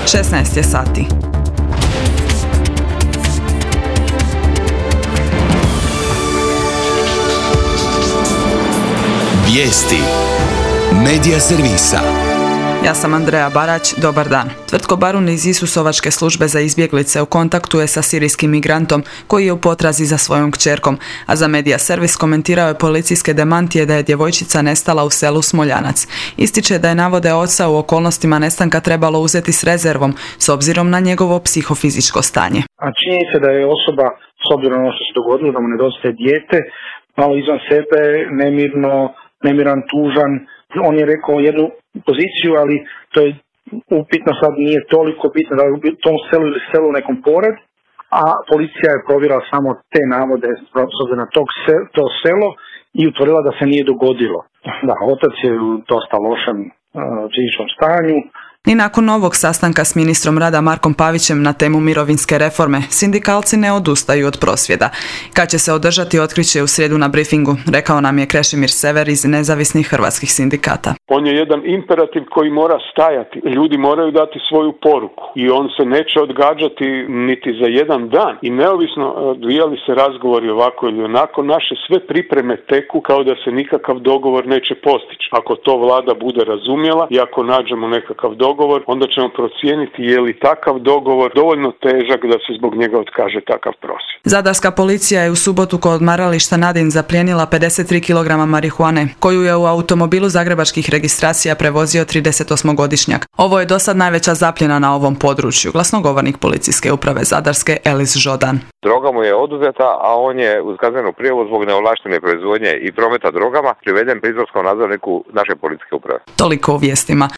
16 je sati. Vijesti Medija servisa. Ja sam Andreja Barać, dobar dan. Tvrtko Barun iz Isusovačke službe za izbjeglice u kontaktu je sa sirijskim migrantom koji je u potrazi za svojom kćerkom, a za Medija servis komentirao je policijske demantije da je djevojčica nestala u selu Smoljanac. Ističe da je navode oca u okolnostima nestanka trebalo uzeti s rezervom, s obzirom na njegovo psihofizičko stanje. A činjenica da je osoba, s obzirom na ono što se dogodilo, da mu nedostaje dijete, malo izvan sebe, nemiran, tužan. On je rekao jednu poziciju, ali to je upitno, sad nije toliko bitno da je u tom selu ili selu nekom pored, a policija je provjerila samo te navode s obzirom na to selo i utvrdila da se nije dogodilo. Da, otac je u dosta lošem psihičkom stanju. Ni nakon novog sastanka s ministrom rada Markom Pavićem na temu mirovinske reforme, sindikalci ne odustaju od prosvjeda. Kad će se održati, otkriće u srijedu na briefingu, rekao nam je Krešimir Sever iz nezavisnih hrvatskih sindikata. On je jedan imperativ koji mora stajati. Ljudi moraju dati svoju poruku i on se neće odgađati niti za jedan dan. I neovisno odvijali se razgovori ovako ili onako, naše sve pripreme teku kao da se nikakav dogovor neće postići. Ako to vlada bude razumjela i ako nađemo nekakav dogovor, onda ćemo procijeniti je li takav dogovor dovoljno težak da se zbog njega otkaže takav prosvjed. Zadarska policija je u subotu kod odmarališta Nadin zaplijenila 53 kg marihuane, koju je u automobilu zagrebačkih registracija prevozio 38-godišnjak. Ovo je dosad najveća zapljena na ovom području, glasnogovornik policijske uprave Zadarske Elis Žodan. Droga mu je oduzeta, a on je uz kaznenu prijavu zbog neovlaštene proizvodnje i prometa drogama priveden pritvorskom nadzorniku naše policijske uprave. Toliko u vijestima.